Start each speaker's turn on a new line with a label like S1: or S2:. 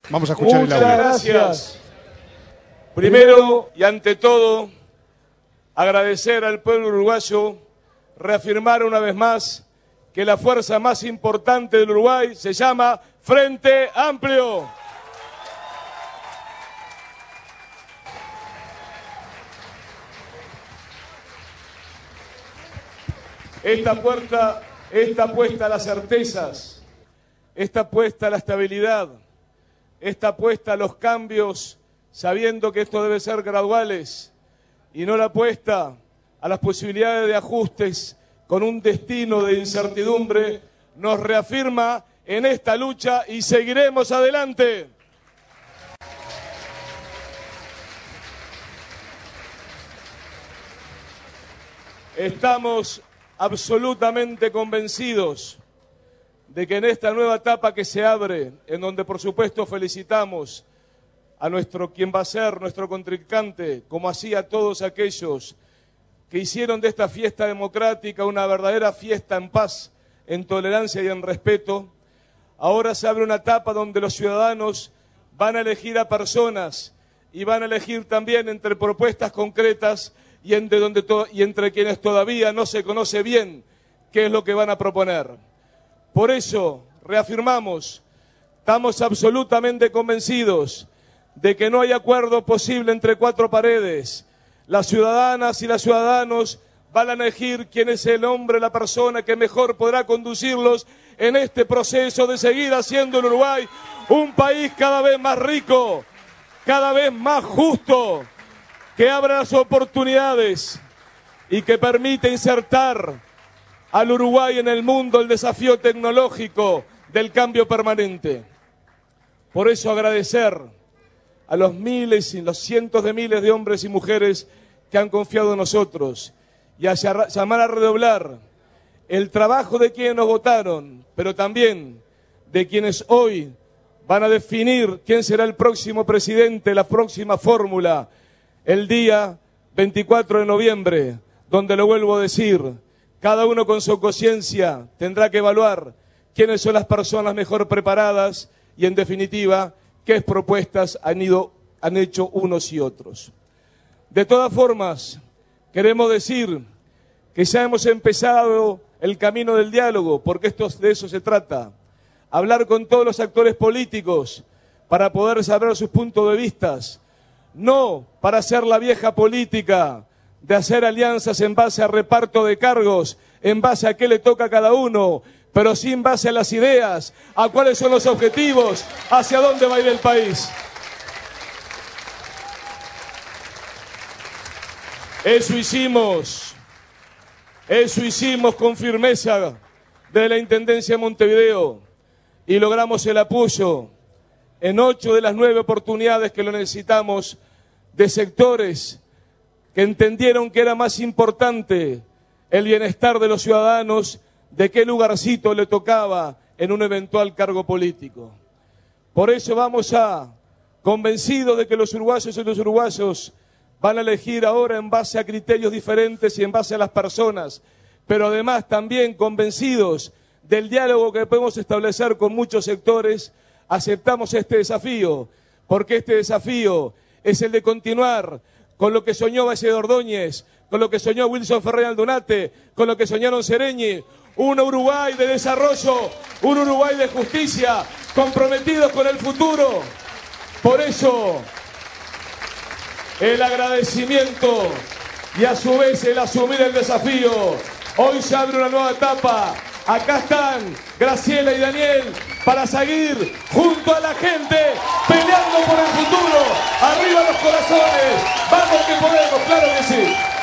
S1: Vamos a escuchar el audio.
S2: Muchas gracias. Primero y ante todo, agradecer al pueblo uruguayo, reafirmar una vez más que la fuerza más importante del Uruguay se llama Frente Amplio. Está puesta a las certezas, está puesta a la estabilidad, está puesta a los cambios, sabiendo que esto debe ser graduales, y no la apuesta a las posibilidades de ajustes con un destino de incertidumbre, nos reafirma en esta lucha y seguiremos adelante. Estamos absolutamente convencidos de que en esta nueva etapa que se abre, en donde por supuesto felicitamos a quien va a ser nuestro contrincante, como así a todos aquellos que hicieron de esta fiesta democrática una verdadera fiesta en paz, en tolerancia y en respeto, ahora se abre una etapa donde los ciudadanos van a elegir a personas y van a elegir también entre propuestas concretas y entre quienes todavía no se conoce bien qué es lo que van a proponer. Por eso, reafirmamos, estamos absolutamente convencidos de que no hay acuerdo posible entre cuatro paredes. Las ciudadanas y los ciudadanos van a elegir quién es el hombre, la persona que mejor podrá conducirlos en este proceso de seguir haciendo el Uruguay un país cada vez más rico, cada vez más justo, que abra las oportunidades y que permite insertar al Uruguay en el mundo el desafío tecnológico del cambio permanente. Por eso agradecer a los miles y los cientos de miles de hombres y mujeres que han confiado en nosotros y a llamar a redoblar el trabajo de quienes nos votaron, pero también de quienes hoy van a definir quién será el próximo presidente, la próxima fórmula, el día 24 de noviembre, donde lo vuelvo a decir, cada uno con su conciencia tendrá que evaluar quiénes son las personas mejor preparadas y, en definitiva, qué propuestas han hecho unos y otros. De todas formas, queremos decir que ya hemos empezado el camino del diálogo, porque de eso se trata. Hablar con todos los actores políticos para poder saber sus puntos de vista, no para hacer la vieja política de hacer alianzas en base a reparto de cargos, en base a qué le toca a cada uno, pero sí en base a las ideas, a cuáles son los objetivos, hacia dónde va a ir el país. Eso hicimos con firmeza de la Intendencia de Montevideo y logramos el apoyo en 8 de las 9 oportunidades que lo necesitamos de sectores que entendieron que era más importante el bienestar de los ciudadanos de qué lugarcito le tocaba en un eventual cargo político. Por eso convencidos de que los uruguayos y los uruguayos van a elegir ahora en base a criterios diferentes y en base a las personas, pero además también convencidos del diálogo que podemos establecer con muchos sectores, aceptamos este desafío, porque este desafío es el de continuar con lo que soñó Valle de Ordóñez, con lo que soñó Wilson Ferrer Aldunate, con lo que soñaron Sereñi, un Uruguay de desarrollo, un Uruguay de justicia, comprometidos con el futuro. Por eso, el agradecimiento y a su vez el asumir el desafío. Hoy se abre una nueva etapa. Acá están Graciela y Daniel para seguir junto a la gente peleando por el futuro. Arriba los corazones. Vamos que podemos, claro que sí.